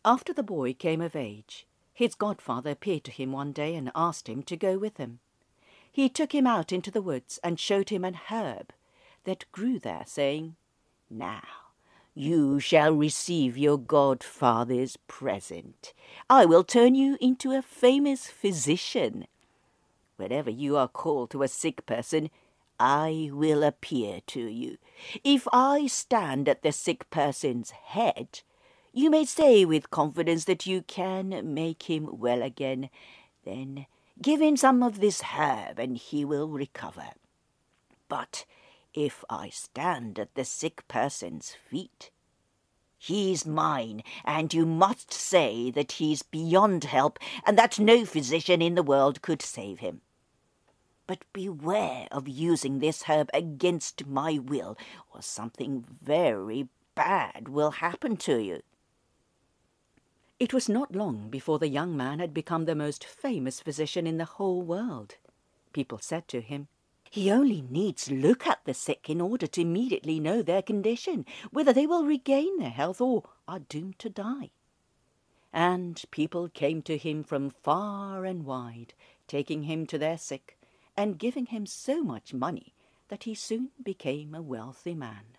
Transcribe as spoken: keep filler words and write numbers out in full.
After the boy came of age, his godfather appeared to him one day and asked him to go with him. He took him out into the woods and showed him an herb that grew there, saying, "Now you shall receive your godfather's present. I will turn you into a famous physician. Whenever you are called to a sick person, I will appear to you. If I stand at the sick person's head, you may say with confidence that you can make him well again. Then give him some of this herb and he will recover. But if I stand at the sick person's feet, he's mine, and you must say that he's beyond help and that no physician in the world could save him. But beware of using this herb against my will, or something very bad will happen to you." It was not long before the young man had become the most famous physician in the whole world. People said to him, "He only needs look at the sick in order to immediately know their condition, whether they will regain their health or are doomed to die." And people came to him from far and wide, taking him to their sick, and giving him so much money that he soon became a wealthy man.